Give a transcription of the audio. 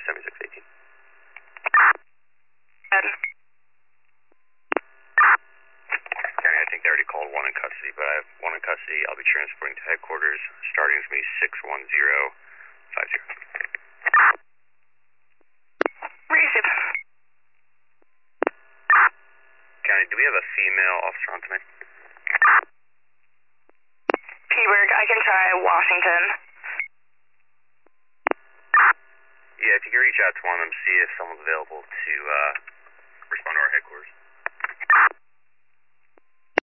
7618. County, I think they already called one in custody, but I have one in custody. I'll be transporting to headquarters. Starting is going to be 61050. Receive. County, do we have a female officer on tonight? Petersburg, I can try Washington. Yeah, if you can reach out to one of them, see if someone's available to respond to our headquarters.